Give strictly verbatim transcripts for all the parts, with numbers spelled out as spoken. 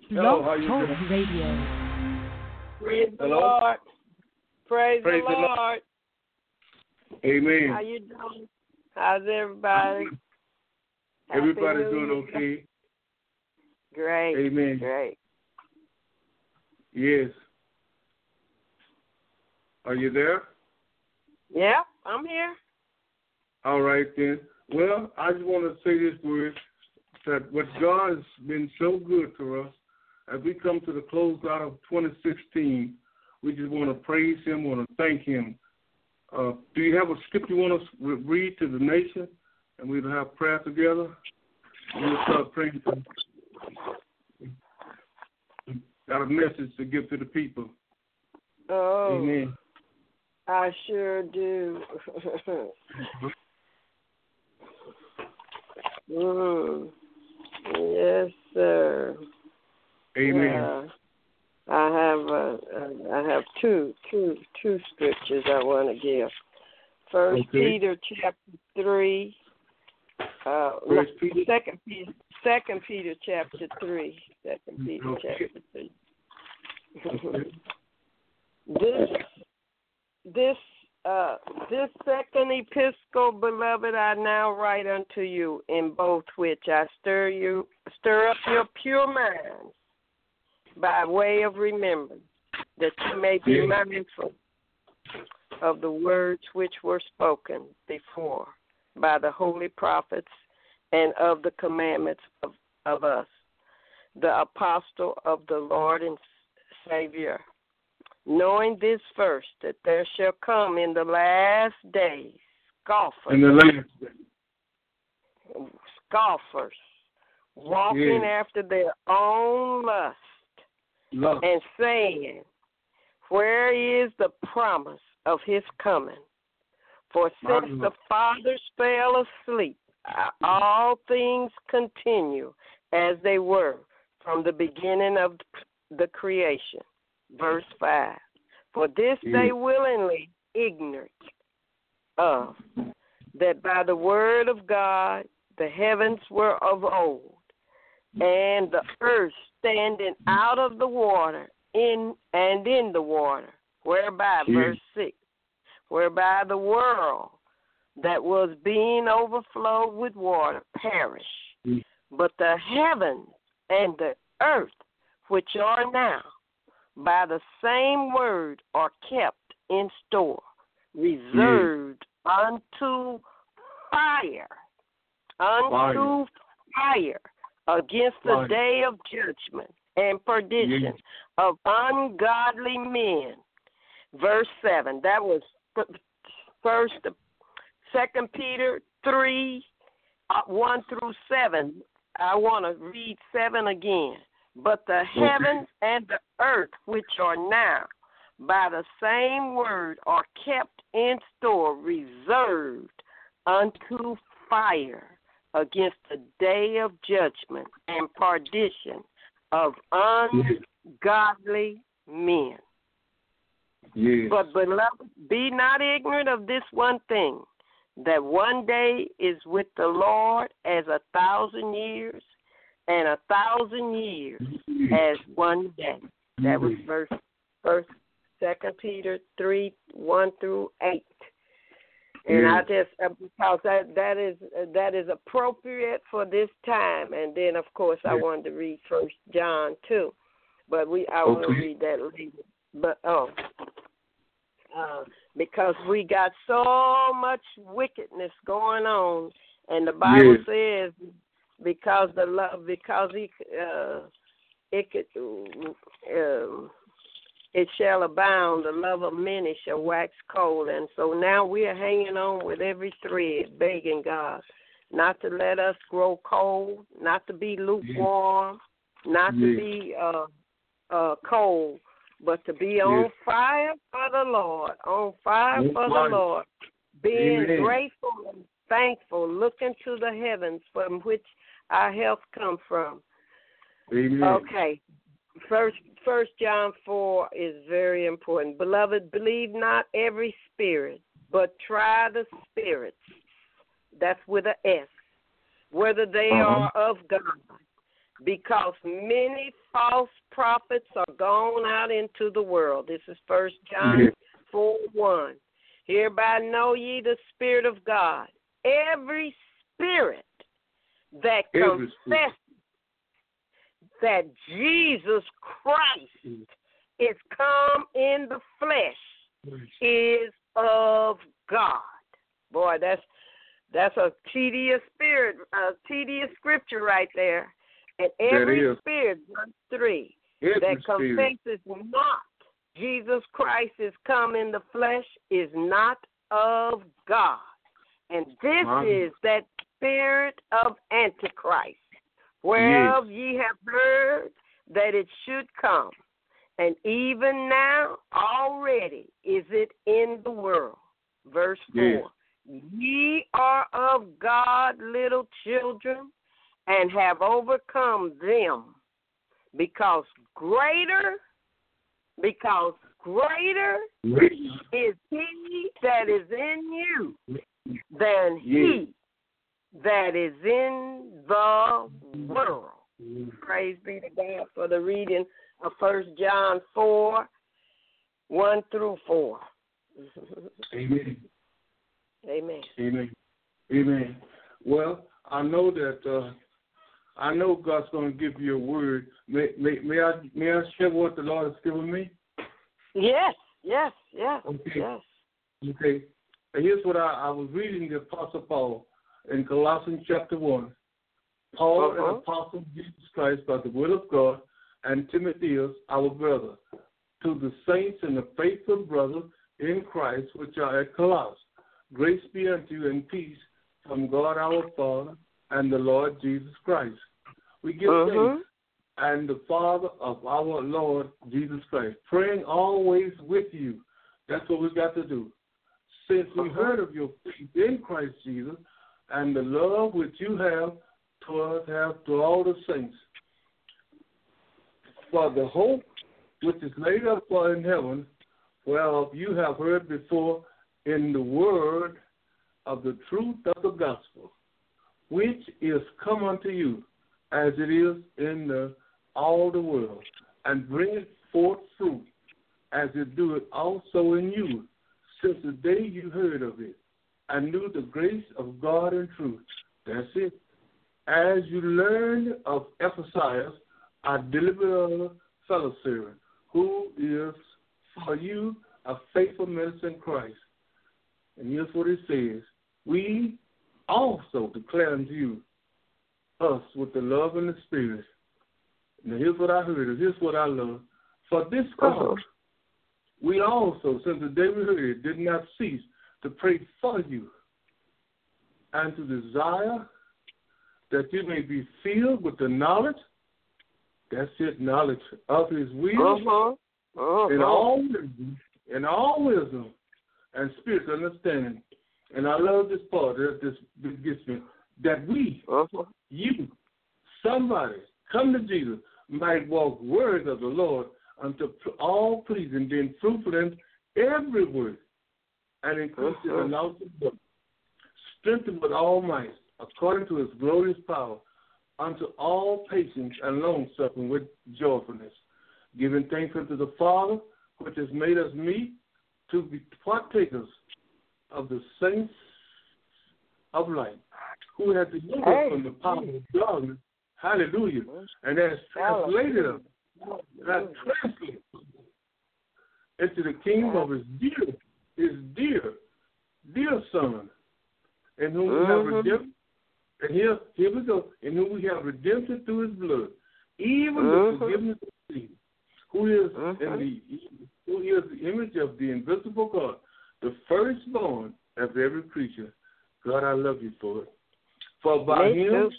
Hello, Blog how you Talk doing? Radio. Praise the Hello? Lord. Praise, Praise the the Lord. Lord. Amen. How you doing? How's everybody? Everybody Happy New doing Year. okay? Great. Amen. Great. Yes. Are you there? Yeah, I'm here. All right then. Well, I just want to say this word, that what God has been so good to us, as we come to the close out of twenty sixteen, we just want to praise Him, want to thank Him. Uh, do you have a scripture you want us to read to the nation, and we'll have prayer together? We'll start praying. To, got a message to give to the people. Oh, Amen. I sure do. mm. Yes, sir. Amen. Uh, I have uh, uh, I have two two two scriptures I want to give. First Okay. Peter chapter three. Uh, First no, Peter. Second Peter, Second Peter chapter three. Second Peter Okay. chapter three. Okay. This this uh this second epistle, beloved, I now write unto you, in both which I stir you stir up your pure minds by way of remembrance, that you may be Yeah. mindful of the words which were spoken before by the holy prophets, and of the commandments of, of us, the apostle of the Lord and Savior, knowing this first, that there shall come in the last days scoffers, In the last day. scoffers, walking Yeah. after their own lust, Love. and saying, where is the promise of his coming? For My since Lord. the fathers fell asleep, uh, all things continue as they were from the beginning of the creation. Verse five. For this Yeah. they willingly ignorant of, that by the word of God the heavens were of old, and the earth standing out of the water in and in the water, whereby, Yeah. verse six, whereby the world that was being overflowed with water perished, Yeah. but the heavens and the earth, which are now, by the same word are kept in store, reserved unto fire, unto fire, against the Fire. day of judgment and perdition Yeah. of ungodly men. Verse seven. That was first, Second Peter three, uh, one through seven. I want to read seven again. But the heavens and the earth, which are now, by the same word, are kept in store, reserved unto fire, against the day of judgment and perdition of ungodly men. Yes. But, beloved, be not ignorant of this one thing, that one day is with the Lord as a thousand years, and a thousand years as one day. That was verse first, Second Peter three, one through eight. And Yeah. I just uh, because that that is uh, that is appropriate for this time. And then of course I Yeah. wanted to read First John too, but we I will Okay. read that later. But oh, uh, because we got so much wickedness going on, and the Bible Yeah. says because the love because he uh, it could. Um, it shall abound, the love of many shall wax cold. And so now we are hanging on with every thread, begging God not to let us grow cold, not to be lukewarm, not to Yeah. be uh, uh, cold, but to be on Yeah. fire for the Lord, on fire On for fire. the Lord, being Amen. grateful and thankful, looking to the heavens from which our health come from. Amen. Okay. First, First John four is very important. Beloved, believe not every spirit, but try the spirits. That's with an S. Whether they Uh-huh. are of God, because many false prophets are gone out into the world. This is First John yes. four one. Hereby know ye the Spirit of God. Every spirit that Every confesses spirit. that Jesus Christ mm. is come in the flesh yes. is of God. Boy, that's that's a tedious spirit, a tedious scripture right there. And every spirit, verse three, every that confesses spirit. not Jesus Christ is come in the flesh is not of God. And this wow. is that spirit of Antichrist, whereof yes. ye have heard that it should come. And even now, already is it in the world. Verse yes. four. Ye are of God, little children, and have overcome them, because greater, because greater is he that is in you than he that is in the world. Praise be to God for the reading of First John four, one through four. Amen. Amen. Amen. Amen. Well, I know that uh, I know God's going to give you a word. May, may, may I may I share what the Lord has given me? Yes. Yes. Yes. Okay. Yes. Okay. And here's what I, I was reading: the Apostle Paul in Colossians chapter one. Paul, uh-huh. an apostle of Jesus Christ by the will of God, and Timotheus, our brother, to the saints and the faithful brothers in Christ which are at Colossus. Grace be unto you and peace from God our Father and the Lord Jesus Christ. We give uh-huh. thanks and the Father of our Lord Jesus Christ, praying always with you. That's what we got to do. Since we uh-huh. heard of your faith in Christ Jesus and the love which you have to us, have to all the saints, for the hope which is laid up for in heaven, whereof you have heard before in the word of the truth of the gospel, which is come unto you, as it is in the, all the world, and bringeth forth fruit, as it doeth also in you, since the day you heard of it, and knew the grace of God and truth. That's it. As you learned of Epaphroditus, our deliverer fellow servant, who is for you a faithful minister in Christ. And here's what it says. We also declare unto you us with the love and the Spirit. Now here's what I heard. Here's what I love. For this cause, uh-huh. we also, since the day we heard it, did not cease to pray for you and to desire that you may be filled with the knowledge, that's it, knowledge of his will, uh-huh. Uh-huh. in all wisdom, in all wisdom and spiritual understanding. And I love this part, this, this gets me, that we, uh-huh. you, somebody, come to Jesus, might walk words of the Lord unto all pleasing, being fruitful in every word, and increase uh-huh. in the knowledge of God, strengthened with all might, according to his glorious power, unto all patience and long-suffering with joyfulness, giving thanks unto the Father, which has made us meet to be partakers of the saints of light, who has delivered hey. us from the power of darkness, hallelujah, and has translated us, has translated into the kingdom of his dear, his dear, dear Son, in whom we have redemption. And here, here we go. In whom we have redemption through his blood, even uh-huh. the forgiveness of sin, who is uh-huh. in the who is the image of the invisible God, the firstborn of every creature. God, I love you for it. For by Me him,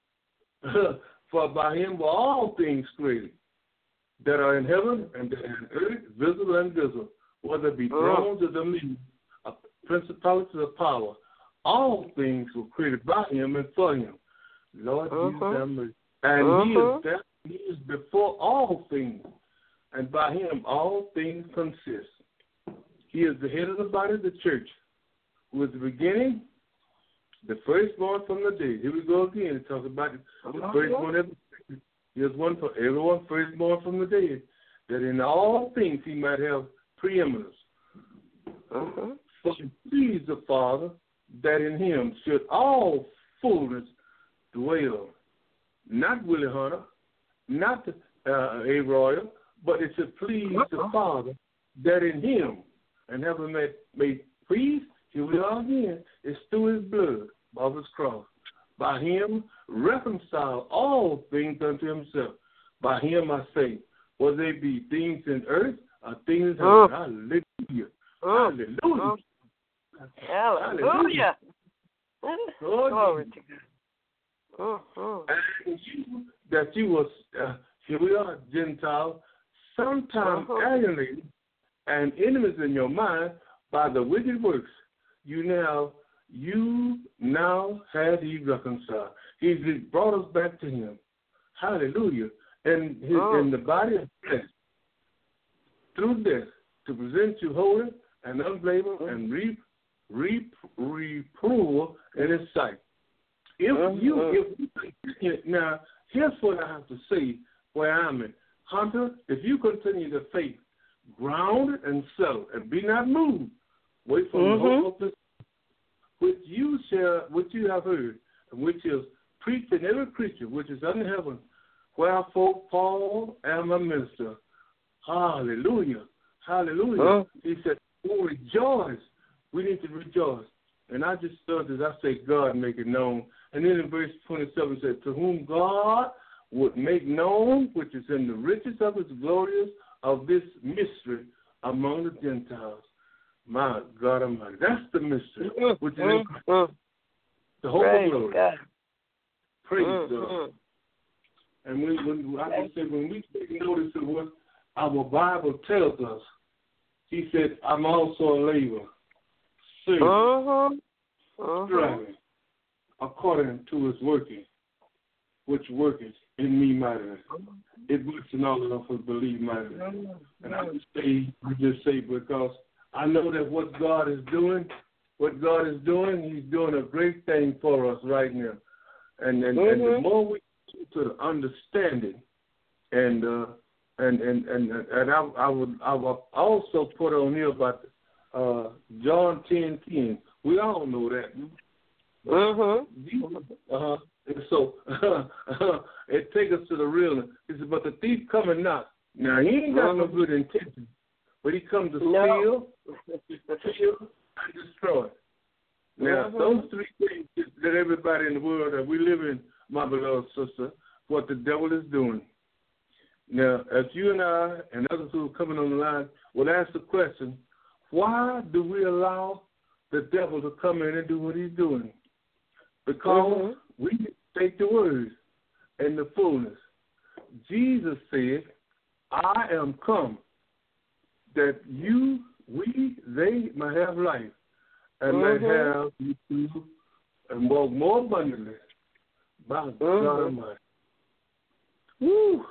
for by him were all things created, that are in heaven and that are in earth, visible and invisible, whether it be thrones uh-huh. or dominions, principalities or power. All things were created by him and for him. Lord uh-huh. Jesus, have mercy. And uh-huh. he is that he is before all things, and by him all things consist. He is the head of the body of the church, who is the beginning, the firstborn from the dead. Here we go again. It talks about the uh-huh. firstborn of Here's one for everyone firstborn from the dead, that in all things he might have preeminence. Uh-huh. For it pleased the Father that in him should all fullness dwell. Not Willie Hunter, not uh, A. Royal, but it should please uh-huh. the Father that in him, and heaven made, made peace, here we are again, is through his blood of his cross. By him reconcile all things unto himself. By him I say, whether they be things in earth or things in oh. heaven. Hallelujah. Oh. Hallelujah. Oh. Hallelujah. Lord, glory to God. Oh. And you, that you was, uh, here we are, Gentile, sometimes uh-huh. alienated and enemies in your mind by the wicked works. You now You now have he reconciled. He's brought us back to him. Hallelujah. And his, oh. in the body of death, through death, to present you holy and unblameable oh. and re, re, reprovable in his sight. If oh. you, if now, here's what I have to say where I'm at. Hunter, if you continue to faith, grounded and settled, and be not moved, wait for mm-hmm. the hope of this, which you shall, which you have heard, and which is preached in every creature which is under heaven. Wherefore Paul am a minister. Hallelujah. Hallelujah. Oh. He said, oh, rejoice. We need to rejoice. And I just thought as I say, God make it known. And then in verse twenty-seven it said, to whom God would make known, which is in the riches of his glories of this mystery among the Gentiles. My God Almighty. That's the mystery, which is mm-hmm. the hope of glory. God. Praise mm-hmm. God. And we, when, I can say, when we take notice of what our Bible tells us, he said, I'm also a laborer, serving, uh-huh. uh-huh. striving, according to his working, which worketh in me mightily. It works in all of us who believe mightily. And I just say, I just say because I know that what God is doing, what God is doing, he's doing a great thing for us right now. And and, mm-hmm. and the more we get to understand it, and uh, and and and and I, I would I would also put on here about uh, John ten ten. We all know that. Mm-hmm. Uh-huh. And so uh, it takes us to the real. He said, but the thief coming not. Now he ain't got mm-hmm. no good intention. But he comes to no. steal, steal, and destroy. Now, mm-hmm. those three things that everybody in the world that we live in, my beloved sister, what the devil is doing. Now, as you and I and others who are coming on the line will ask the question, why do we allow the devil to come in and do what he's doing? Because mm-hmm. we take the word and the fullness. Jesus said, I am come that you, we, they might have life, and mm-hmm. may have you too, and walk more abundantly by mm-hmm. God Almighty. Woo!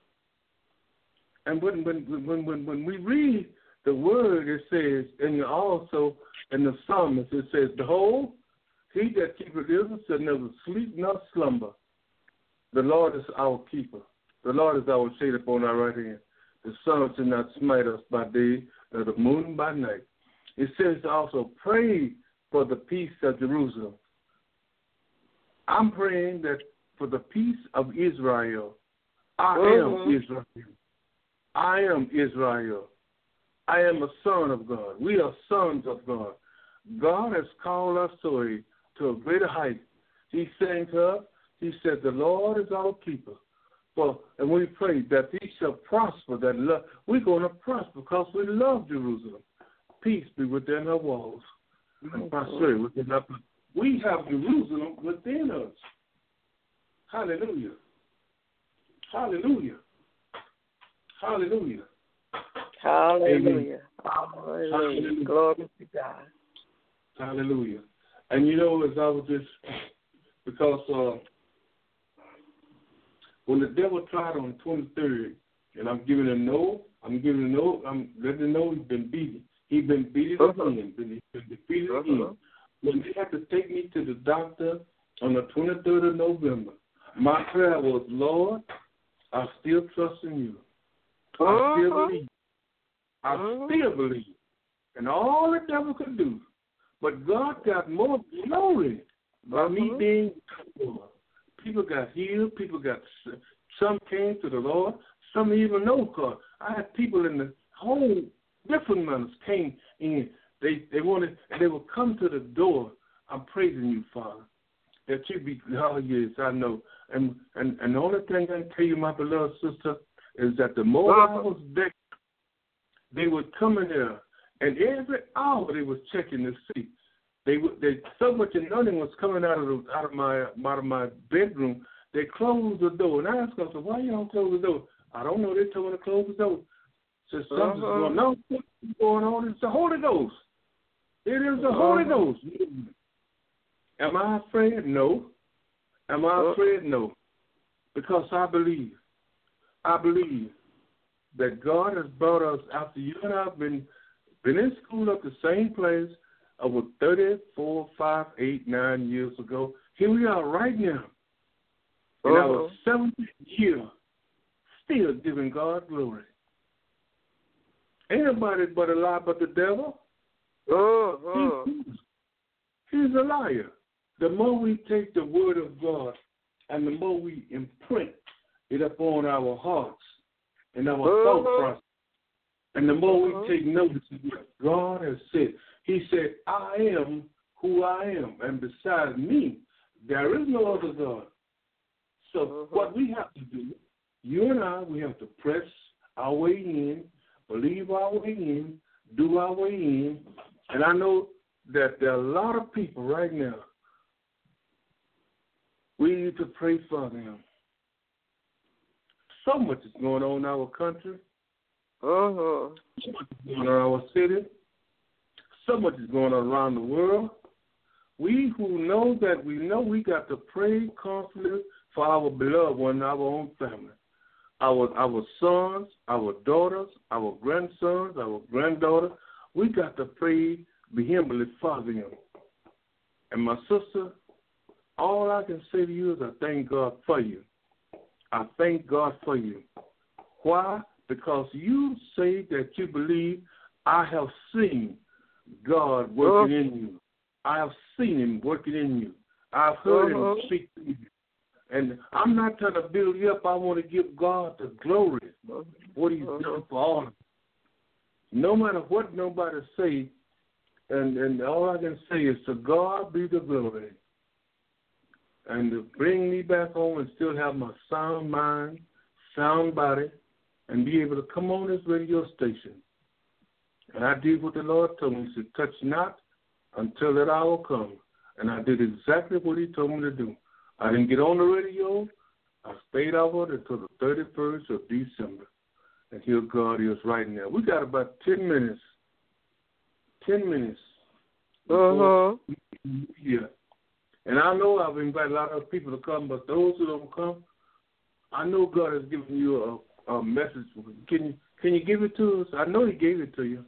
And when when when when when we read the word, it says, and also in the psalmist, it says, behold, he that keepeth Israel shall never sleep nor slumber. The Lord is our keeper. The Lord is our shade upon our right hand. The sun shall not smite us by day, nor the moon by night. It says also, pray for the peace of Jerusalem. I'm praying that for the peace of Israel. I mm-hmm. am Israel. I am Israel. I am a son of God. We are sons of God. God has called us to a, to a greater height. He's saying to us, he said, the Lord is our keeper. For, and we pray that he shall prosper. That love, we're going to prosper because we love Jerusalem. Peace be within her walls and prosperity within her. We have Jerusalem within us. Hallelujah. Hallelujah. Hallelujah. Hallelujah. Hallelujah. Hallelujah. Glory to God. Hallelujah. And you know, as I was just, because uh, when the devil tried on the twenty-third, and I'm giving a no, I'm giving a no, I'm letting him know he's been beaten. He's been beaten uh-huh. again. He's been defeated uh-huh. again. When they had to take me to the doctor on the twenty-third of November, my prayer was, Lord, I still trust in you. Uh-huh. I still believe. I uh-huh. still believe. And all the devil could do. But God got more glory by uh-huh. me being poor. People got healed. People got, some came to the Lord. Some even know God. I had people in the whole different manners came in. They they wanted, and they would come to the door. I'm praising you, Father, that you be, oh yes, I know. And and, and the only thing I can tell you, my beloved sister, is that the more uh-huh. I was there, they would come in there, and every hour they was checking to see. They would, they so much anointing was coming out of the, out of my out of my bedroom. They closed the door, and I asked them, so why you don't close the door? I don't know. They told me to close the door. So something's uh-huh. going on. What's going on? It's the Holy Ghost. It is the uh-huh. Holy Ghost. Am I afraid? No. Am I uh-huh. afraid? No. Because I believe. I believe that God has brought us, after you and I have been, been in school at the same place over thirty-four, five, eight, nine years ago. Here we are right now. In uh-huh. our seventieth year, still giving God glory. Ain't nobody but a lie but the devil. Uh-huh. He's, he's a liar. The more we take the word of God and the more we imprint it upon our hearts and our uh-huh. thought process, and the more uh-huh. we take notice of what God has said. He said, I am who I am, and besides me, there is no other God. So uh-huh. what we have to do, you and I, we have to press our way in, believe our way in, do our way in. And I know that there are a lot of people right now. We need to pray for them. So much is going on in our country. Uh-huh. So much is going on in our city. So much is going on around the world. We who know that we know we got to pray constantly for our beloved one, our own family. Our our sons, our daughters, our grandsons, our granddaughters, we got to pray vehemently for them. And my sister, all I can say to you is I thank God for you. I thank God for you. Why? Because you say that you believe I have seen God working uh-huh. in you. I have seen him working in you. I've heard uh-huh. him speak to you. And I'm not trying to build you up. I want to give God the glory for what he's uh-huh. done for all of us. No matter what nobody say, and, and all I can say is to God be the glory. And to bring me back home and still have my sound mind, sound body, and be able to come on this radio station. And I did what the Lord told me. He said, touch not until that hour comes. And I did exactly what he told me to do. I didn't get on the radio. I stayed over until the thirty-first of December. And here God is right now. We got about ten minutes. Ten minutes. Uh-huh. Yeah. And I know I've invited a lot of people to come, but those who don't come, I know God has given you a, a message. Can you, can you give it to us? I know he gave it to you.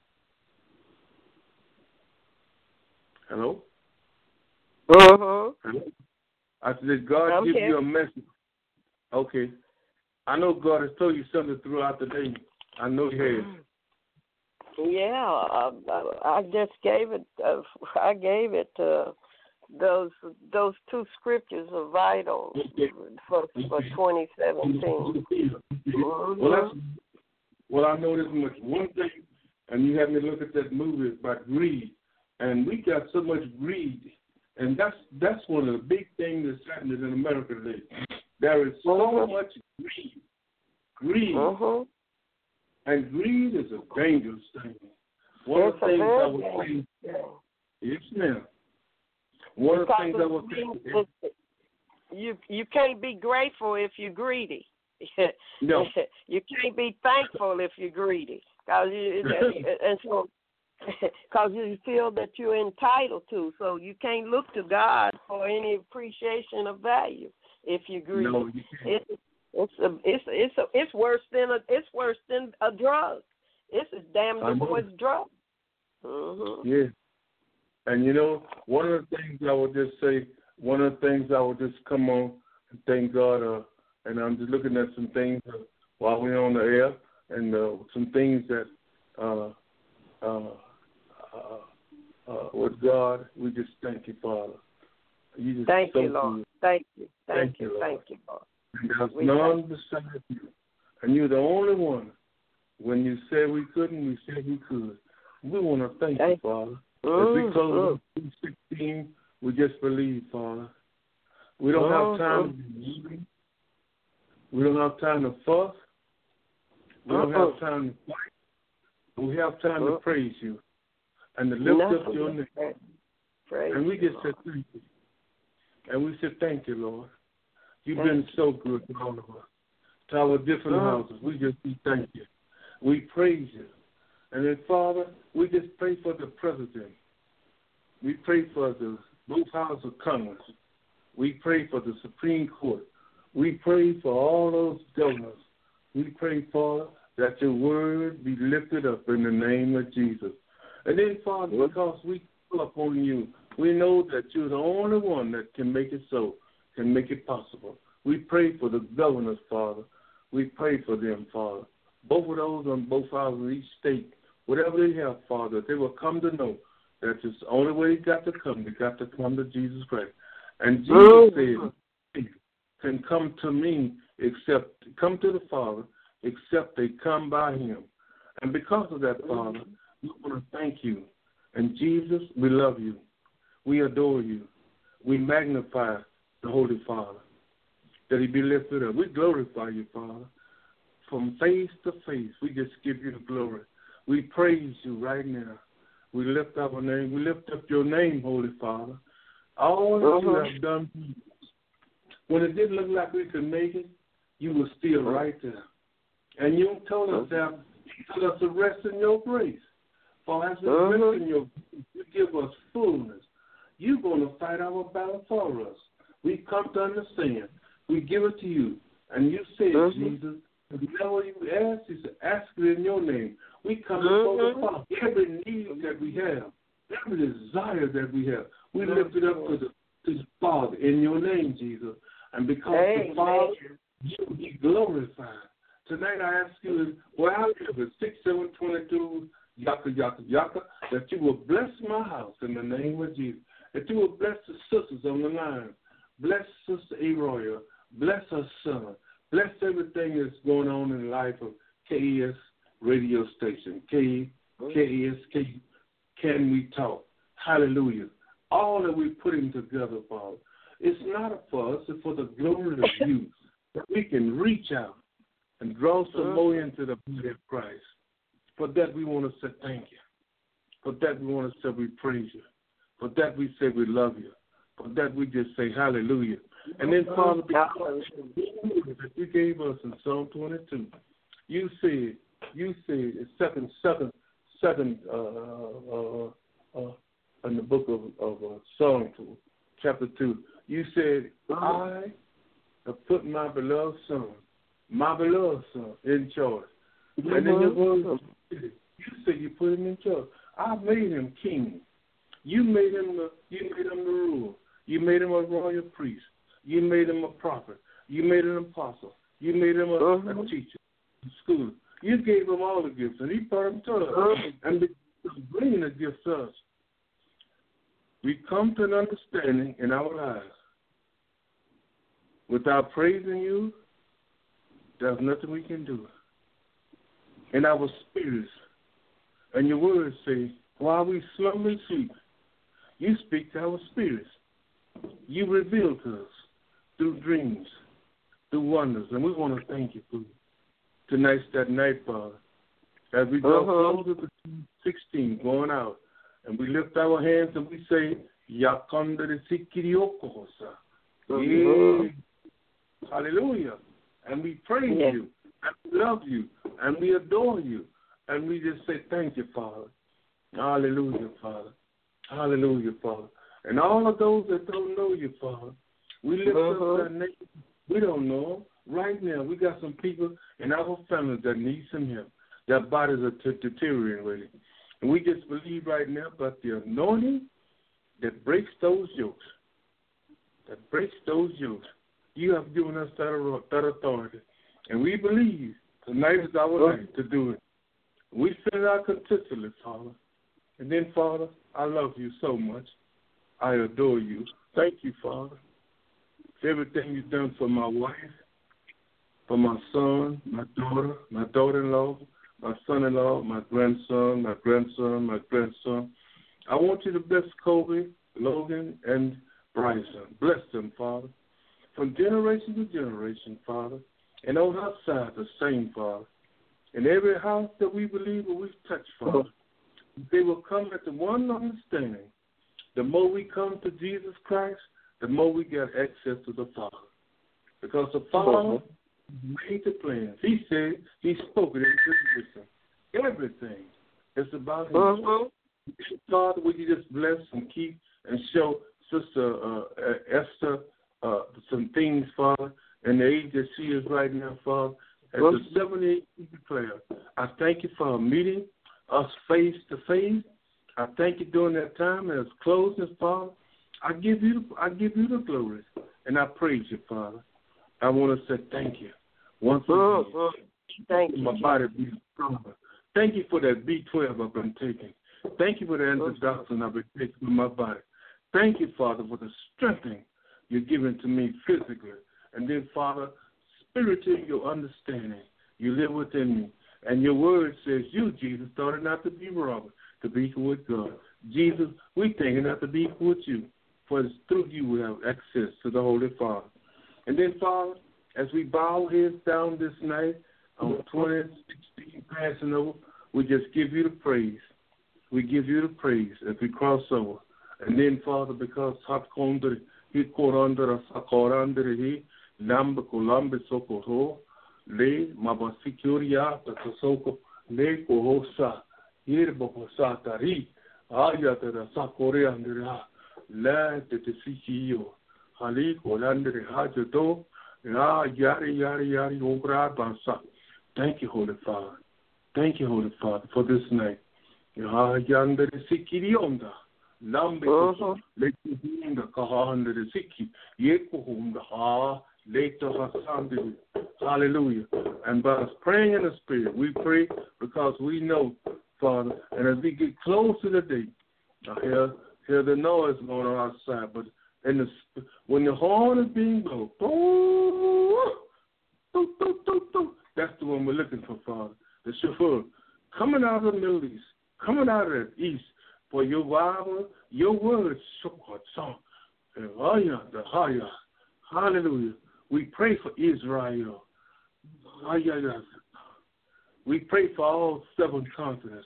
Hello? Uh-huh. Hello? I said, did God I'm give here. you a message? Okay. I know God has told you something throughout the day. I know he has. Yeah, I, I just gave it. Uh, I gave it. Uh, those those two scriptures are vital okay. for for twenty seventeen. Mm-hmm. Well, that's, well, I know this much. One thing, and you have me look at that movie about greed, and we got so much greed. And that's that's one of the big things that's happening in America today. There is so uh-huh. much greed. Greed. Uh-huh. And greed is a dangerous thing. One it's of the things I would say, yes, ma'am. One because of the things I would say, you you can't be grateful if you're greedy. No. You can't be thankful if you're greedy. Cause you, and so because you feel that you're entitled to, so you can't look to God for any appreciation of value if you're greedy. No, you can't. It's it's a, it's it's a, it's worse than a it's worse than a drug. It's as damn the as drug. Mm-hmm. Yeah, and you know, one of the things I would just say, one of the things I would just come on and thank God. Uh, and I'm just looking at some things uh, while we're on the air, and uh, some things that uh, uh, uh, uh, with God, we just thank you, Father. You just thank so you, Lord. good. Thank you. Thank, Thank you. you, Lord. Thank you, Lord. There's We none beside you. And you're the only one. When you said we couldn't, we said we could. We want to thank, thank you, Father. Mm, As we close mm. two sixteen, we just believe, Father. We don't mm, have time mm. to be eating. We don't have time to fuss. We don't Uh-uh. have time to fight. We have time uh-uh. to praise you and to lift no. up your name. Praise and we just you, said thank you. And we said thank you, Lord. You've thank been you. so good to all of us. To our different uh-huh. houses, we just say thank you. We praise you. And then, Father, we just pray for the president. We pray for the both houses of Congress. We pray for the Supreme Court. We pray for all those governors. We pray, Father, that your word be lifted up in the name of Jesus. And then, Father, because we call upon you, we know that you're the only one that can make it so, can make it possible. We pray for the governors, Father. We pray for them, Father. Both of those on both sides of each state, whatever they have, Father, they will come to know that it's the only way they got to come. They got to come to Jesus Christ. And Jesus oh. said, can come to me except, come to the Father, except they come by him. And because of that, Father, we want to thank you. And Jesus, we love you. We adore you. We magnify the Holy Father, that he be lifted up. We glorify you, Father. From face to face, we just give you the glory. We praise you right now. We lift up our name. We lift up your name, Holy Father. All that uh-huh. you have done for us. When it didn't look like we could make it, you were still right there. And you told us that you told us to rest in your grace. For as we uh-huh. rest in your grace, you give us fullness. You're going to fight our battle for us. We come to understand. We give it to you. And you said, uh-huh. Jesus, whenever you ask, you said, ask it in your name. We come before uh-huh. the Father. Every need that we have, every desire that we have, we uh-huh. lift it up to the, to the Father in your name, Jesus. And because Amen. The Father, you be glorified. Tonight I ask you, where I live at six seven two Yaka Yaka Yaka, that you will bless my house in the name of Jesus. That you will bless the sisters on the line. Bless Sister Aroya. Bless her son. Bless everything that's going on in the life of K E S radio station. K E S K, Can We Talk? Hallelujah. All that we're putting together, Father, it's not for us, it's for the glory of you, that we can reach out and draw some more into the body of Christ. For that, we want to say thank you. For that, we want to say we praise you. For that, we say we love you. For that, we just say hallelujah. And then, Father, because that you gave us in Psalm twenty-two, you said, you said, second, second, second, uh, uh, uh, in the book of, of uh, Psalm chapter two, you said, I have put my beloved son, my beloved son, in charge. Mm-hmm. And then your word, you said you put him in charge. I made him king. You made him the, you made him the ruler. You made him a royal priest. You made him a prophet. You made him an apostle. You made him a, uh-huh. a teacher, a school. You gave him all the gifts, and he brought them to us. Uh-huh. And because bringing the gifts to us, we come to an understanding in our lives. Without praising you, there's nothing we can do. In our spirits, and your words say, while we slumber and sleep, you speak to our spirits. You reveal to us through dreams, through wonders, and we want to thank you for tonight's that night, Father. As we go uh-huh. closer to sixteen, going out, and we lift our hands and we say, Yakanda de Sikiriokosa. Hallelujah. And we praise yeah. you, and we love you, and we adore you, and we just say thank you, Father. Hallelujah, Father. Hallelujah, Father. And all of those that don't know you, Father, we lift uh-huh. up their name. We don't know them. Right now, we got some people in our families that need some help. Their bodies are t- deteriorating. And we just believe right now about the anointing that breaks those yokes, that breaks those yokes. you have given us that, that authority. And we believe tonight is our night to do it. We send it out consistently, Father. And then, Father, I love you so much. I adore you. Thank you, Father, for everything you've done for my wife, for my son, my daughter, my daughter-in-law, my son-in-law, my grandson, my grandson, my grandson. I want you to bless Kobe, Logan, and Bryson. Bless them, Father, from generation to generation, Father. And on our side, the same, Father. In every house that we believe that we've touched, Father, they will come at the one understanding. The more we come to Jesus Christ, the more we get access to the Father. Because the Father made the plans. He said, he spoke it into existence. Everything is about him. Uh-huh. Father, would you just bless and keep and show Sister uh, Esther uh, some things, Father, in the age that she is right now, Father. As the seventy-eight declare, I thank you for a meeting us face to face. I thank you during that time as closing, Father. I give you, I give you the glory, and I praise you, Father. I want to say thank you once again. Oh, thank you. My body be stronger. Thank you for that B twelve I've been taking. Thank you for the antidoxin I've been taking in my body. Thank you, Father, for the strengthening you're giving to me physically. And then, Father, spiritually, your understanding. You live within me. And your word says you, Jesus, started not to be wrong, to be equal with God. Jesus, we thank you not to be equal with you, for it's through you we have access to the Holy Father. And then, Father, as we bow heads down this night on twenty sixteen passing over, we just give you the praise. We give you the praise as we cross over. And then, Father, because Hakondre, he korandra sakorandre he, Lamba Kolambe Sokoho, Le Mabasikuria, Tasoko, Le Kohosa, Yerbosatari, Ayata Sakoriandra, La Tetikio, Hali Kolandre Hajato, La Yari Yari Yari Ogra Bansa. Thank you, Holy Father. Thank you, Holy Father, for this night. Yandere Sikirionda. Lambe Lekunda Kahanda Siki, Yekohunda Ha, later Hasandi. Hallelujah. And by us praying in the Spirit, we pray because we know, Father, and as we get close to the day, I hear, hear the noise going on outside, but in the, when the horn is being blown, that's the one we're looking for, Father. The chauffeur coming out of the Middle East, coming out of the East, for your Bible, your words, song, the higher. Hallelujah. We pray for Israel. We pray for all seven continents.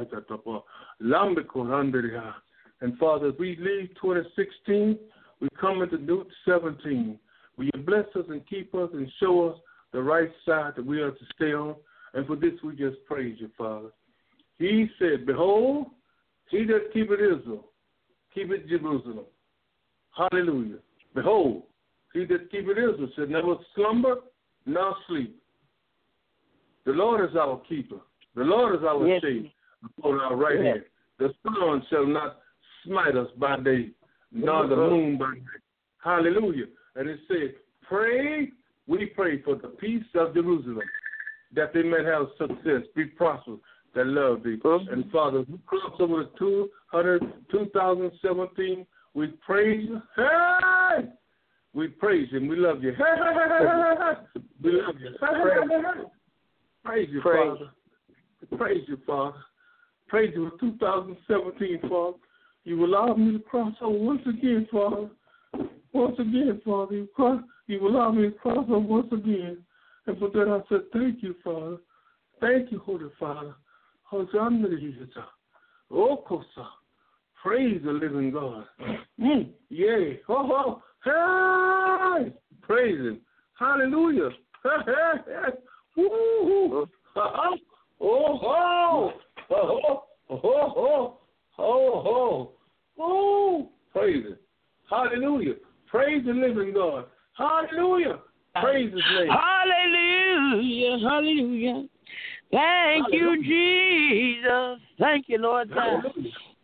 And Father, as we leave twenty sixteen, we come into new seventeen. Will you bless us and keep us and show us the right side that we are to stay on? And for this, we just praise you, Father. He said, behold, he that keepeth Israel, keepeth Jerusalem. Hallelujah. Behold, he that keepeth Israel shall never slumber nor sleep. The Lord is our keeper. The Lord is our yes. shade upon our right yes. hand. The sun shall not smite us by day, nor the moon by night. Hallelujah. And it said, pray, we pray for the peace of Jerusalem, that they may have success, be prosperous, that love thee. Mm-hmm. And Father, we cross over to two hundred, two thousand seventeen. We praise you. Hey! We praise you and we love you. Hey, hey, hey, hey, hey. We love you. Hey, hey, hey, hey. Praise you, praise. Father. Praise you, Father. Praise you for two thousand seventeen, Father. You allow me to cross over once again, Father. Once again, Father. You, cross, you allow me to cross over once again. And for that, I said, thank you, Father. Thank you, Holy Father. Hosanna, oh, Kosa. Praise the living God. Mm, yay. Oh, oh, hey. Praise him. Hallelujah. Hey, hey, hey. Woo. Oh, oh, oh, oh, oh, oh, oh, oh. Praise him. Hallelujah. Praise the living God. Hallelujah. Praise his name. Hallelujah. Hallelujah. Thank Hallelujah. you, Jesus. Thank you, Lord God.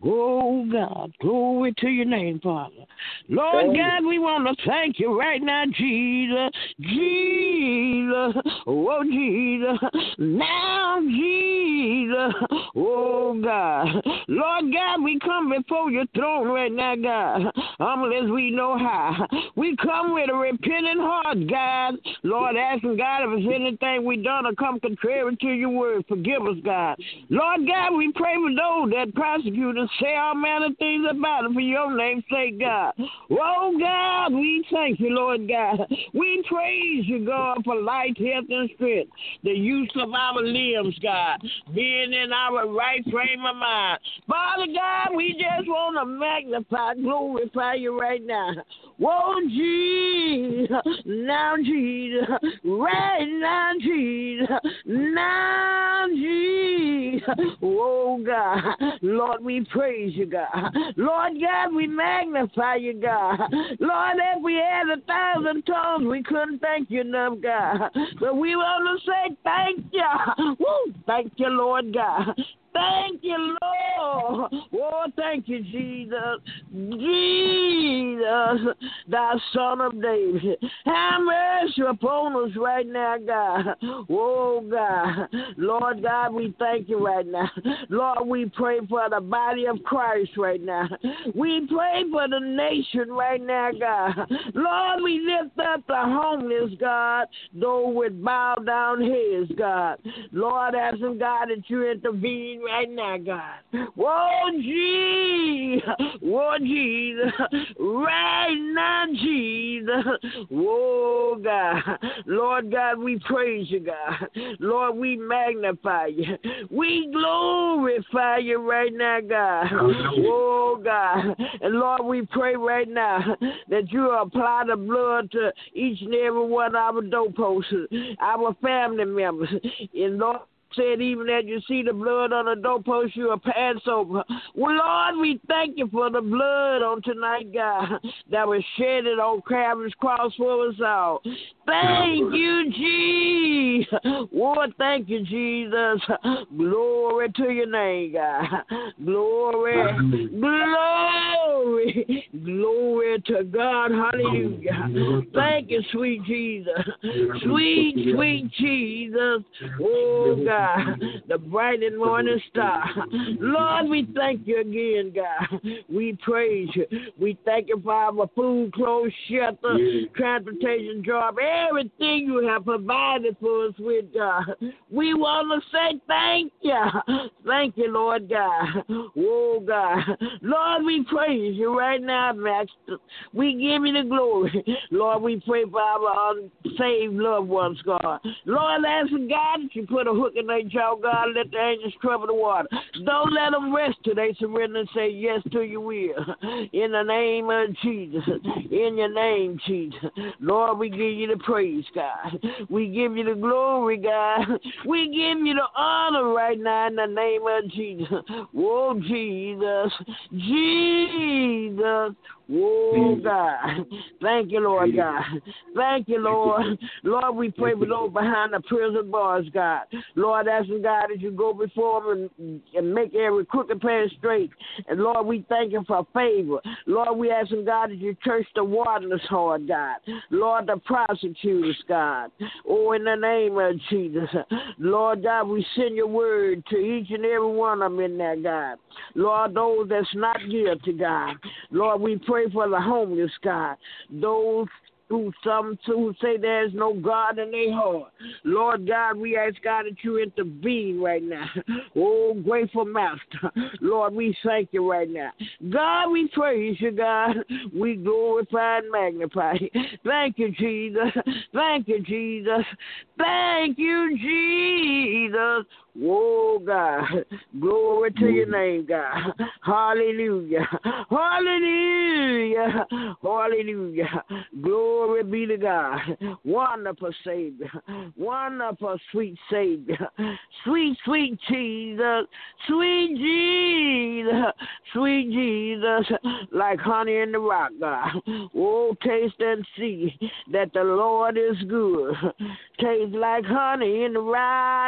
Oh, God, glory to your name, Father. Lord Thank God, we want to thank you right now, Jesus. Jesus. Oh, Jesus. Now, Jesus. Oh, God. Lord God, we come before your throne right now, God. Humble as we know how. We come with a repentant heart, God. Lord, asking God if there's anything we done or come contrary to your word, forgive us, God. Lord God, we pray for those that prosecute us, say all manner of things about it for your name's sake, God. Oh, God, we thank you, Lord God. We praise you, God, for life, health, and strength, the use of our limbs, God, being in our right frame of mind. Father God, we just want to magnify, glorify you right now. Whoa, Jesus, now, Jesus, right now, Jesus, now, Jesus. Oh, God, Lord, we praise you, God. Lord God, we magnify you, God. Lord, if we had a thousand tongues, we couldn't thank you enough, God. But we want to say thank you. Woo, thank you, Lord God. Thank you, Lord. Oh, thank you, Jesus. Jesus, thou son of David. Have mercy upon us right now, God. Oh, God. Lord God, we thank you right now. Lord, we pray for the body of Christ right now. We pray for the nation right now, God. Lord, we lift up the homeless, God, those with bowed down heads, God. Lord, asking God that you intervene right now, God. Whoa, Jesus. Whoa, Jesus. Right now, Jesus. Whoa, God. Lord God, we praise you, God. Lord, we magnify you. We glorify you right now, God. Whoa, God. And Lord, we pray right now that you apply the blood to each and every one of our doorposts, our family members. And Lord, said, even as you see the blood on the doorpost, you are Passover. Well, Lord, we thank you for the blood on tonight, God, that was shedded on Calvary's cross for us all. Thank you, Jesus. Lord, thank you, Jesus. Glory to your name, God. Glory, glory, glory to God. Hallelujah. Thank you, sweet Jesus. Sweet, sweet Jesus. Oh, God. The bright and morning star. Lord, we thank you again, God. We praise you. We thank you for our food, clothes, shelter, transportation, job, everything you have provided for us with, God. We want to say thank you. Thank you, Lord God. Oh, God. Lord, we praise you right now, Master. We give you the glory. Lord, we pray for our unsaved loved ones, God. Lord, ask God that you put a hook in their jaw, God, let the angels trouble the water. Don't let them rest till they surrender and say yes to your will. In the name of Jesus. In your name, Jesus. Lord, we give you the praise, God. We give you the glory, God. We give you the honor right now in the name of Jesus. Oh, Jesus. Jesus. Oh, God. Thank you, Lord God. Thank you, Lord. Lord, we pray for those behind the prison bars, God. Lord, asking God that you go before them and, and make every crooked path straight. And, Lord, we thank you for favor. Lord, we asking God that you church the waterless heart, God. Lord, the prosecutors, God. Oh, in the name of Jesus. Lord God, we send your word to each and every one of them in there, God. Lord, those that's not guilty, God. Lord, we pray for the homeless, God. Those who some who say there's no God in their heart. Lord God, we ask God that you intervene right now. Oh, grateful Master. Lord, we thank you right now. God, we praise you, God. We glorify and magnify you. Thank you, Jesus. Thank you, Jesus. Thank you, Jesus. Oh, God. Glory to your name, God. Hallelujah. Hallelujah. Hallelujah. Glory be to God. Wonderful Savior. Wonderful, sweet Savior. Sweet, sweet Jesus. Sweet Jesus. Sweet Jesus. Like honey in the rock, God. Oh, taste and see that the Lord is good. Taste like honey in the rock. Thank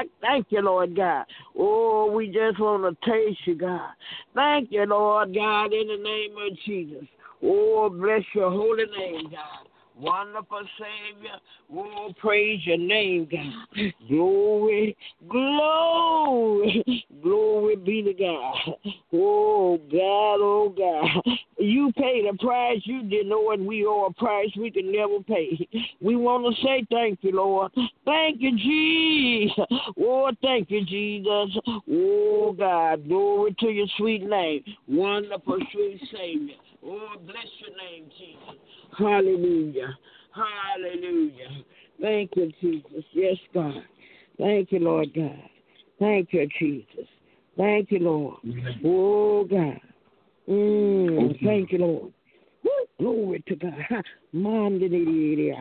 Thank you, Lord God. Oh, we just want to taste you, God. Thank you, Lord God, in the name of Jesus. Oh, bless your holy name, God. Wonderful Savior. Oh, praise your name, God. Glory, glory, glory be to God. Oh, God, oh, God. You paid a price you didn't know, and we owe a price we could never pay. We want to say thank you, Lord. Thank you, Jesus. Oh, thank you, Jesus. Oh, God, glory to your sweet name. Wonderful, sweet Savior. Oh, bless your name, Jesus. Hallelujah. Hallelujah. Thank you, Jesus. Yes, God. Thank you, Lord God. Thank you, Jesus. Thank you, Lord. Oh, God. Mm, thank you, Lord. Woo, glory to God. Mom, did it.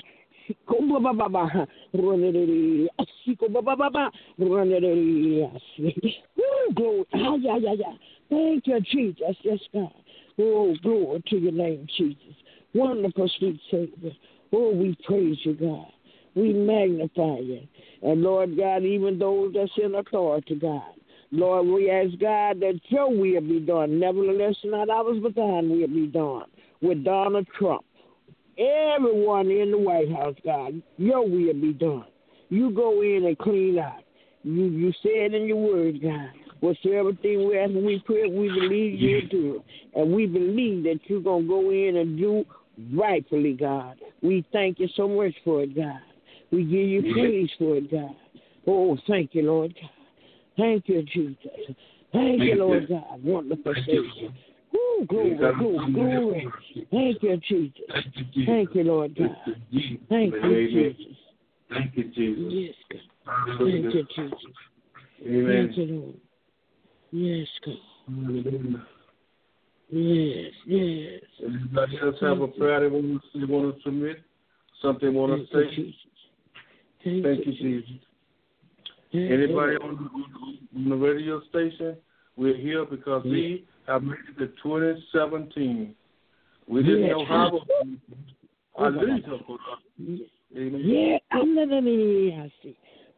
Thank you, Jesus. Yes, God. Oh, glory to your name, Jesus. Wonderful, sweet Savior. Oh, we praise you, God. We magnify you. And, Lord God, even those that's in authority, God. Lord, we ask, God, that your will be done. Nevertheless, not ours, but thine will be done. With Donald Trump. Everyone in the White House, God, your will be done. You go in and clean out. You, you said in your word, God. Whatsoever thing we ask and we pray, we believe you'll do it. And we believe that you're going to go in and do rightfully, God. We thank you so much for it, God. We give you praise for it, God. Oh, thank you, Lord God. Thank you, Jesus. Thank you, Lord God. Wonderful Savior. Ooh, glory, glory, glory. Thank you, Jesus. Thank you, Lord God. Thank you, Jesus. Thank you, Jesus. Yes, God. Thank you, Jesus. Amen. Thank you, Lord. Yes, God. Hallelujah. Yes, yes. Anybody else have a prayer they want to, they want to submit? Something they want to say? You, Thank, Thank you, you, Jesus. Thank Anybody you. on, on the radio station? We're here because yeah. we have made it to twenty seventeen. We didn't yes. know how. Oh, I leave her for Amen. Yeah, I'm not in the see.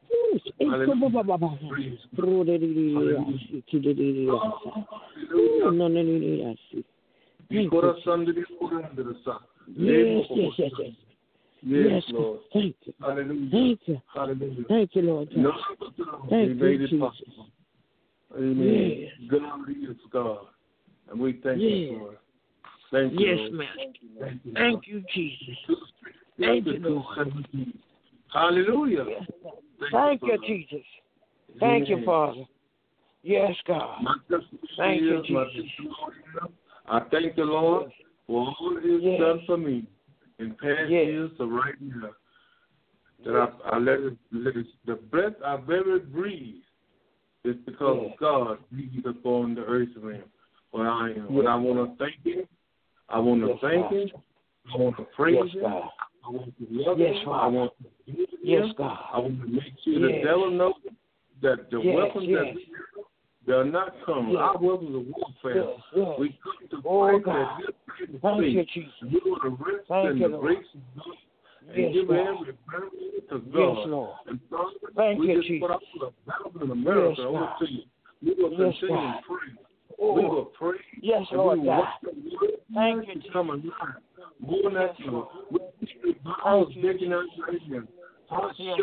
Yes, yes, yes, yes. Yes, Lord. Thank you. Hallelujah. Thank you. Hallelujah. Thank you, Lord. No, thank you, you, Jesus. Amen. Yes. God is God. And we thank yes. you, Lord. Thank you, Yes, Lord. man. Thank you, Thank you, Jesus. Thank you, Lord. Hallelujah. Yes. Thank, thank you, you Jesus. Thank Amen. you, Father. Yes, God. Thank you, Jesus. I thank the Lord yes. for all that He's yes. done for me in past yes. years to right now. That yes. I, I let it, let it, the breath I very breathe is because yes. God breathed upon the earth realm where I am. Yes. And I want to thank Him. I want to yes, thank God. Him. I want to praise yes, Him. God. I want to love yes, Him. God. I want to give Him. Yes, God. I want to make sure yes. the devil knows that the yes, weapons yes. that we use, they're not coming. Yes. Our weapons of warfare. Yes, yes. We come to oh, fight God. that good Thank faith. you, Jesus. We want to rest Thank in you, the Lord. grace of God and yes, give God. every burden to God. Yes, Lord. And so Thank we you, just Jesus. put up with a battle in America. Yes, I want to tell you, we will yes, continue God. to pray. Oh. We will pray. Yes, and Lord we will God. watch the word Thank you, to Jesus. come alive. More than yes, that, Lord. we I was begging out right here. Yes,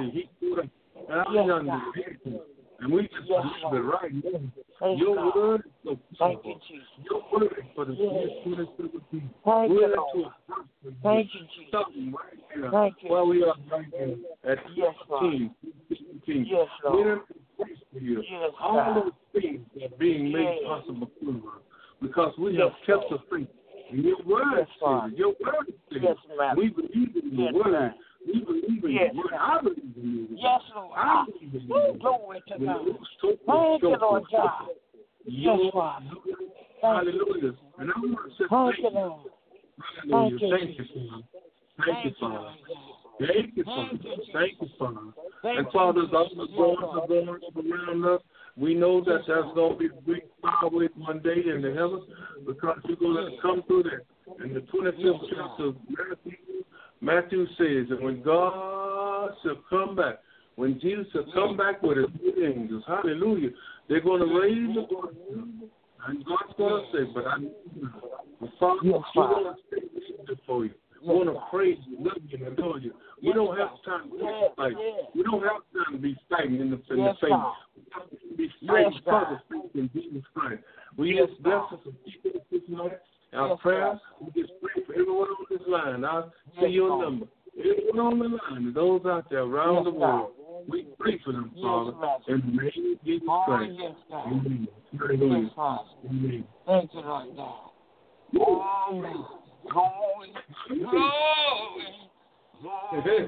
And we just yes, believe it right now. Thank Your God. word is so Thank powerful. you, Jesus. Your word for the yes. year twenty seventeen. Thank We're you, into Lord. a Thank you, Jesus. Something right here. Thank you. While we are right here at yes, fifteen, fifteen. Yes, Lord. We're in the place for you. Yes, all God. those things are being made yes. possible through us because we yes, have kept Lord. the faith. Your word yes, says it. Your word says yes, it. We believe in your yes, word. man. We believe in yes, your word. man. I believe in your word. Yes, Lord. I believe in your word. Glory to God. So, Thank so, you, Lord so, God. Your, yes, Father. Hallelujah. And I want to say thank, thank you, Lord. Hallelujah. Thank you, Thank you, Jesus. Father. Thank you, Father. Thank you, Father. Thank you, Father. Thank and Father, as all the yes, doors are going around us, we know that yes, there's going to be a big firework one day in the heavens because you're going to come through there. In the twenty-fifth yes, chapter of Matthew, Matthew says that when God shall come back When Jesus will come back with his angels, hallelujah, they're going to raise the voice. And God's going to say, but I know the Father, Yes, we're going to stay for you. We want to praise you, love you, and adore you. We Yes, don't have time to yes, fight. yes. We don't have time to be fighting in the, in Yes, the faith. God. We have to be fighting Yes, for God. the faith in Jesus Christ. Will you Yes, just bless God. us and keep us this night? Our Yes, prayers, we just pray for everyone on this line. I see Yes, your God. number. Everyone on the line, and those out there around Yes, the God. world, we pray for them, Yes, Father, Master. in the name of Jesus Oh, Christ. yes, God. Amen. Hallelujah. Yes, Father. Amen. Thank you, Lord God. Oh, glory, glory, glory,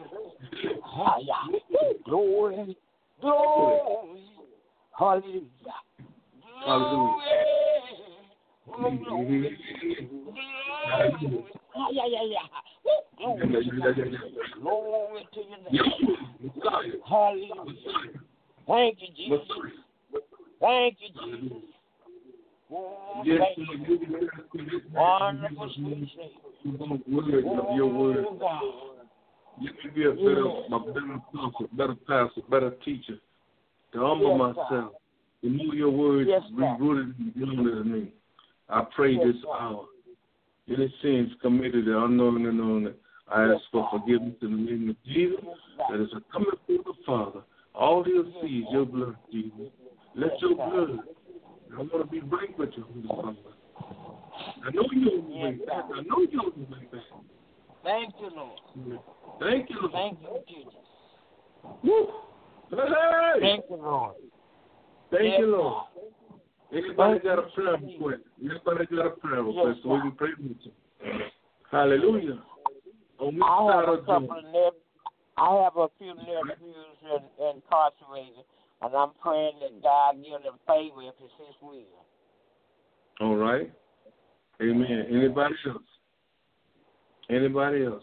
glory, glory, hallelujah. Hallelujah. Glory, glory, glory. Ah, yeah, yeah, yeah. Glory to your name. Glory to your name. Hallelujah. Thank you, Jesus. Thank you, Jesus. Oh, Yes, thank you. Wonderful sweet Savior. word of your word. Oh, God. You can be a better, a better apostle, better pastor, better teacher. To humble Yes, myself, God. to know your words, Yes, be God. rooted and grounded in me. I pray Yes, this God. hour. Any sins committed, unknown and known, I ask Yes, for God. forgiveness in the name of Jesus. Yes, God. That is a coming from the Father. All he'll Yes, see is God. your blood, Jesus. Let Yes, your God. blood. I want to be right with you, Holy Father. I know you're on the way Yes, back. God. I know you're on the way back. Thank you, Lord. Thank you, Lord. Thank you, Jesus. Woo. Hey! Thank you, Lord. Thank Yes, you, Lord. God. Anybody Thank got a you, prayer Jesus. request? Anybody got a prayer Yes, request? So we God. can pray with you. Hallelujah. On this I side have a of couple Jordan. of nep- I have a few nephews in, incarcerated, and I'm praying that God give them favor if it's His will. All right. Amen. Anybody else? Anybody else?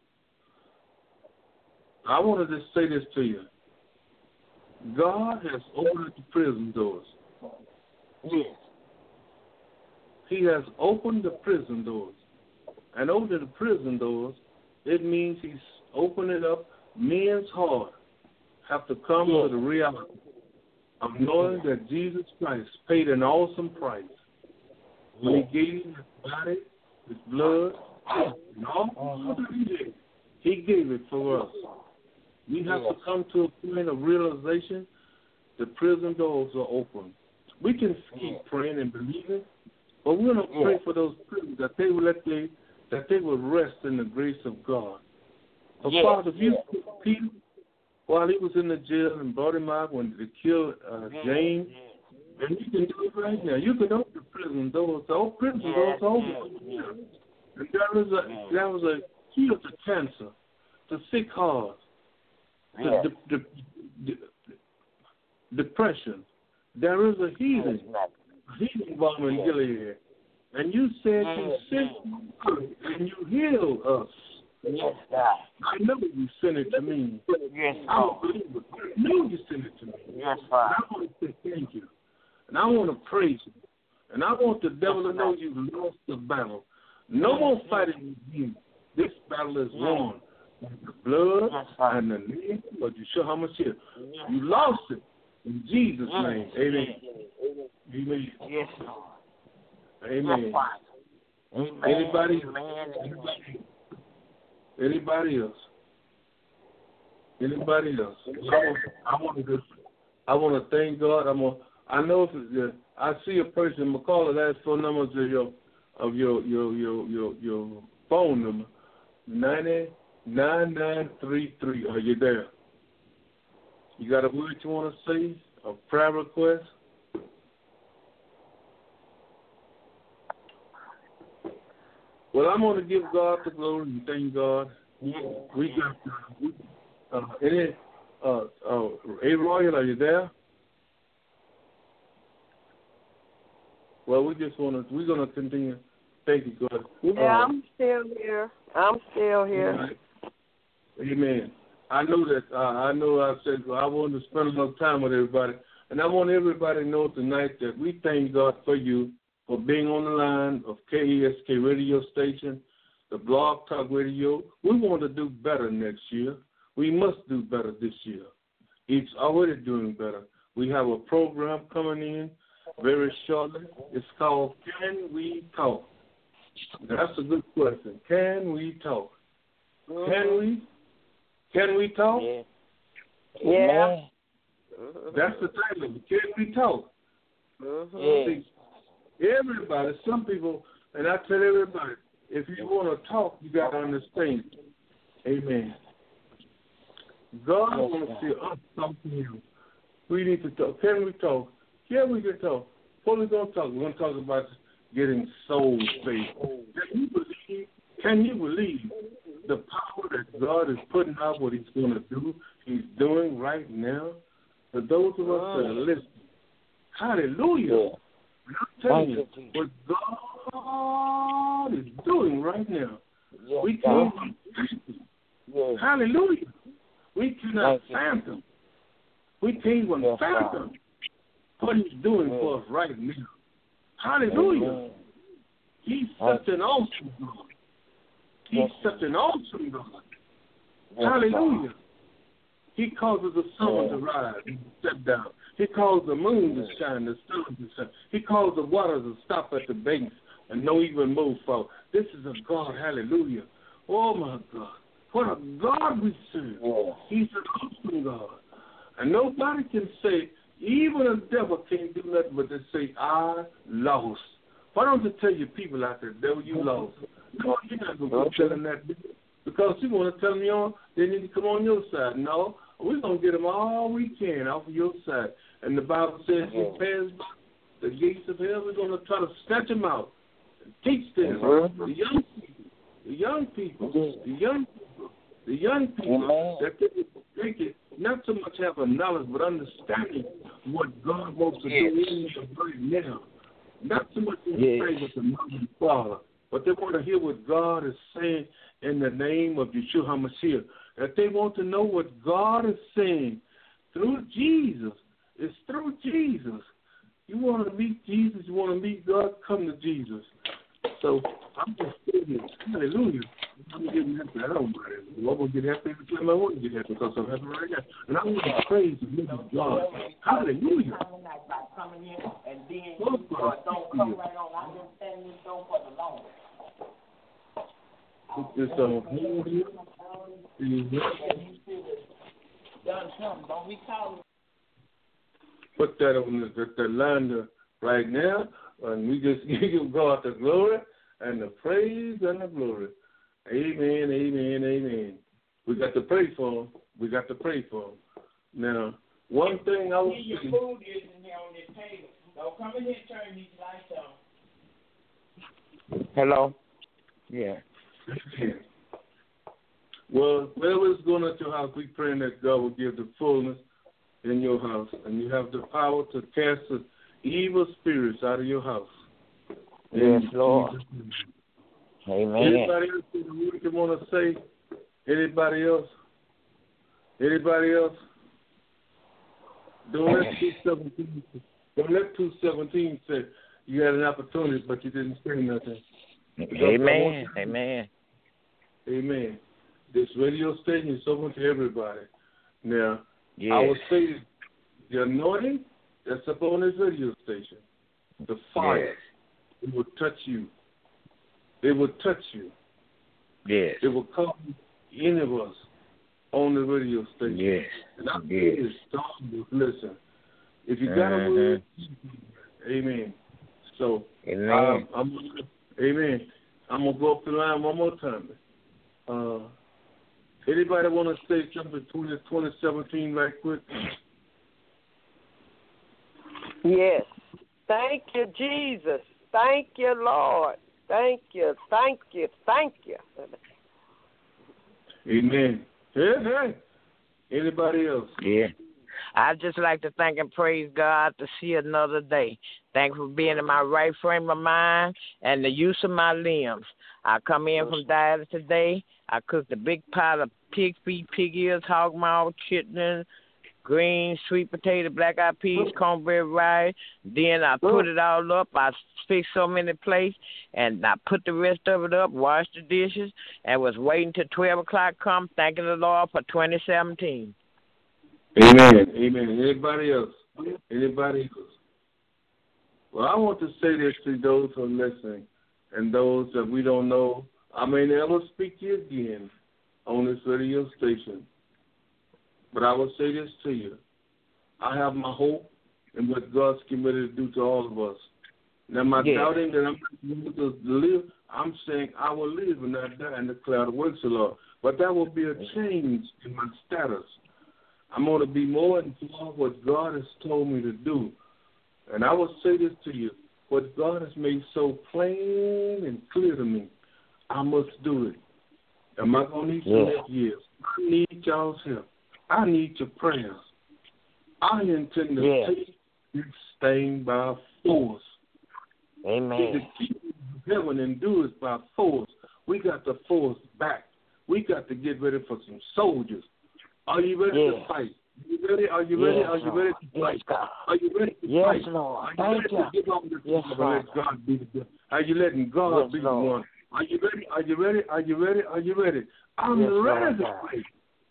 I want to just say this to you. God has opened the prison doors. Yes. He has opened the prison doors. And opening the prison doors, it means he's opening up men's heart have to come yes. to the reality of knowing that Jesus Christ paid an awesome price. When yes. he gave his body, his blood, and all that he did, he gave it for us. We have yes. to come to a point of realization the prison doors are open. We can keep yes. praying and believing, but we're going to pray yes. for those prisoners that they will let they that they will rest in the grace of God. So yes. Father, if you yes. took Peter while he was in the jail and brought him out when they killed uh, yes. James, yes. and you can do it right now. You can open the prison doors. All prison yes. doors are yes. open. yes. And there was a yes. there was a cure to cancer, to sick heart, to yes. de- de- de- depression. There is a healing, yes. a healing balm in yes. Gilead. And you said yes. you sent us and you healed us. Yes, God. I know you sent it to me. Yes, I God. don't believe it. I know you sent it to me. Yes, And Father. I want to say thank you. And I want to praise you. And I want the devil yes, to know you lost the battle. No yes. more fighting with you. This battle is yes. won. The blood yes, and the name of Yeshua HaMashiach. yes. You lost it. In Jesus' yes. name. Amen. Yes, Amen. yes Lord. Amen. Yes, Father. Amen. Anybody? Amen. Anybody? Anybody else? Anybody else? I want, I want to. I want to thank God. I'm. A, I know if it's, uh, I see a person. McCall has asked phone numbers of your of your your your your, your phone number ninety nine nine three three. Are you there? You got a word you want to say? A prayer request? Well, I'm going to give God the glory and thank God. We got uh, any. Uh, uh, hey, Royal, are you there? Well, we just want to. We're going to continue. Thank you, God. Yeah, uh, I'm still here. I'm still here. Right. Amen. I know that. Uh, I know. I said well, I wanted to spend enough time with everybody, and I want everybody to know tonight that we thank God for you for being on the line of K E S K radio station, the Blog Talk Radio. We want to do better next year. We must do better this year. It's already doing better. We have a program coming in very shortly. It's called Can We Talk? That's a good question. Can we talk? Mm-hmm. Can we? Can we talk? Yeah. yeah. That's the title. Can we talk? Mm-hmm. See, everybody, some people, and I tell everybody, if you want to talk, you got to understand. Amen. God wants to see us talk to Him. We need to talk. Can we talk? Yeah, we can talk. What are we going to talk? We're going to talk about getting souls saved. Can you believe? Can you believe the power that God is putting out? What He's going to do? He's doing right now. For those of us that are listening, hallelujah! I'm telling you, what God is doing right now, we can't. Hallelujah! We cannot fathom. We can't even fathom what He's doing for us right now. Hallelujah! He's such an awesome God. He's such an awesome God. Hallelujah! He causes the sun to rise and set down. He causes the moon to shine, the sun to shine. He causes the waters to stop at the banks and no even move fall. This is a God, hallelujah. Oh, my God. What a God we serve. He's an awesome God. And nobody can say, even a devil can't do nothing but to say, I lost. Why don't you tell your people out there, devil, you lost? No, you're not going to be telling that because you want to tell them, you know, they need to come on your side. No, we're going to get them all we can off of your side. And the Bible says, he pass by the gates of hell, we're going to try to snatch them out and teach them. Mm-hmm. The young people, the young people, the young people, the young people, that they take it, not so much have a knowledge, but understanding what God wants to yes. do in them right now. Not so much in yes. pray with the mother and father, but they want to hear what God is saying in the name of Yeshua HaMashiach. That they want to know what God is saying through Jesus. It's through Jesus. You want to meet Jesus, you want to meet God, come to Jesus. So I'm just saying, hallelujah. I'm getting happy. I don't mind it. I'm going to get happy every time I want to get happy because I'm happy right now. And I'm going to praise and live with God. Hallelujah. Coming in and being you, or don't come right on. I'm just standing this door for the long. Put this on here. Put that on the, the, the line right now, and we just give God the glory and the praise and the glory. Amen, amen, amen. We got to pray for him. We got to pray for him. Now, one thing I was your food is in here on this table. Don't come in here and turn these lights on. Hello? Yeah. Well, wherever it's going at your house, we praying that God will give the fullness in your house, and you have the power to cast the evil spirits out of your house. Yes, and Lord. Amen. Anybody else in the room you want to say? Anybody else? Anybody else? Don't let two seventeen. Don't let two seventeen say you had an opportunity, but you didn't say nothing. Amen. Amen. Amen. This radio station is open to everybody. Now, yes. I would say the anointing that's up on this radio station, the fire, yes. it will touch you. It will touch you. Yes. It will come any of us on the radio station. Yes. And I yes. say stop listen. If you got a word, uh-huh. amen. So, amen. Um, I'm, amen. I'm going to go up the line one more time. Uh, anybody want to say something twenty, twenty seventeen right quick? Yes. Thank you, Jesus. Thank you, Lord. Thank you. Thank you. Thank you. Amen. Hey, hey. Anybody else? Yeah. I'd just like to thank and praise God to see another day. Thank you for being in my right frame of mind and the use of my limbs. I come in from diet today. I cooked a big pot of pig feet, pig ears, hog maw, chitlin, green, sweet potato, black-eyed peas, cornbread rice. Then I put it all up. I fixed so many plates, and I put the rest of it up, washed the dishes, and was waiting till twelve o'clock come, thanking the Lord for twenty seventeen. Amen. Amen. Anybody else? Anybody else? Well, I want to say this to those who are listening and those that we don't know. I may never speak to you again on this radio station, but I will say this to you. I have my hope in what God's committed to do to all of us. Now, am I yeah. doubting that I'm going to live? I'm saying I will live and not die and declare the works of the Lord. But that will be a change in my status. I'm going to be more involved with what God has told me to do. And I will say this to you. What God has made so plain and clear to me, I must do it. Am I going to need some help? Yes. I need y'all's help. I need your prayers. I intend to yeah. take this thing by force. Amen. The kingdom of heaven and do it by force. We got the force back. We got to get ready for some soldiers. Are you ready yeah. to fight? Are you ready? Are you ready? Yes, Are you ready to fight? Yes, Are you ready to yes, fight? Lord. Are you Thank ready you. to give on this yes, let God be the Are you letting God yes, be Lord. the one? Are you ready? Are you ready? Are you ready? Are you ready? I'm yes, ready Lord. to fight.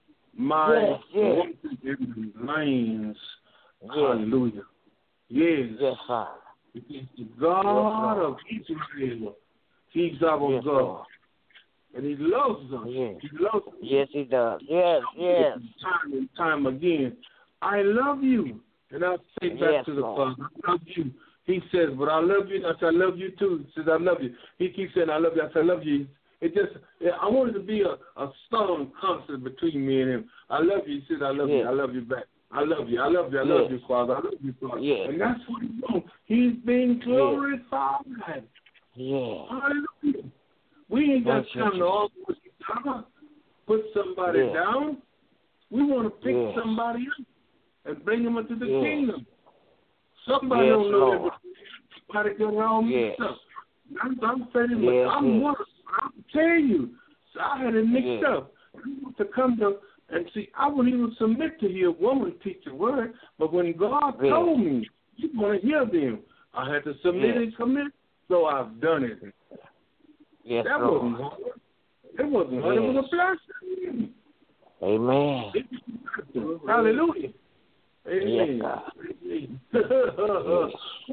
My yes, yes. lanes. Yes. Hallelujah. Yes. Yes, Father. Because the God yes, of Israel, He's our yes, God. Lord. And He loves us. Yes. He loves us. Yes, He does. Yes, yes. Time and time again. I love you. And I'll say back yes, to the Lord. Father, I love you. He says, but I love you. I said, I love you too. He says, I love you. He keeps saying, I love you. I said, I love you. It just, I wanted to be a, a strong constant between me and him. I love you. He says, I love yes. you. I love you back. I love you. I love you. I love yes. you, Father. I love you, Father. Yes. And that's what he's doing. He's being glorified. Yes. Hallelujah. We ain't got time to argue with each other, put somebody yes. down. We want to pick yes. somebody up and bring them into the yes. kingdom. Somebody yes, don't know Lord. that somebody got all mixed yes. up. I'm, I'm saying, yes. I'm yes. one. I'm telling you. So I had it mixed yes. up. I want to come to and see. I wouldn't even submit to hear a woman teach a word, but when God yes. told me, you want to hear them, I had to submit yes. and commit. So I've done it. Yes, that Lord. wasn't hard. It wasn't hard. Yes. It was a blessing. Amen. Hallelujah. Amen. Yes, God. yes.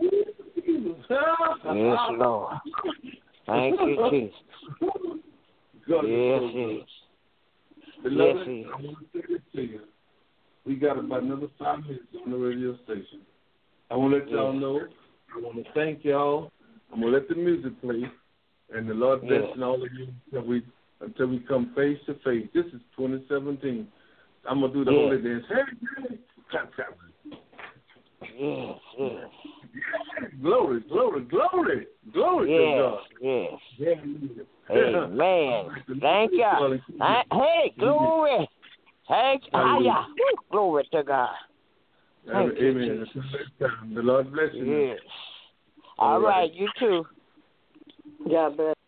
yes, Lord. Thank you, Jesus. God yes, so yes. Beloved, yes, yes. I want to say this to you. We got about another five minutes on the radio station. I want to let y'all yes. know. I want to thank y'all. I'm going to let the music play. And the Lord bless yes. all of you until we until we come face to face. This is twenty seventeen. I'm gonna do the yes. holy dance. Hey, hey, clap, clap. Yes, yes. Glory, glory, glory, glory yes, to God. Yes. Yeah. Amen. Thank you. Hey, glory. Thank you. Glory to God. Thank Amen. you, Until next time. The Lord bless you. Yes. All, All right. right, you too. God bless.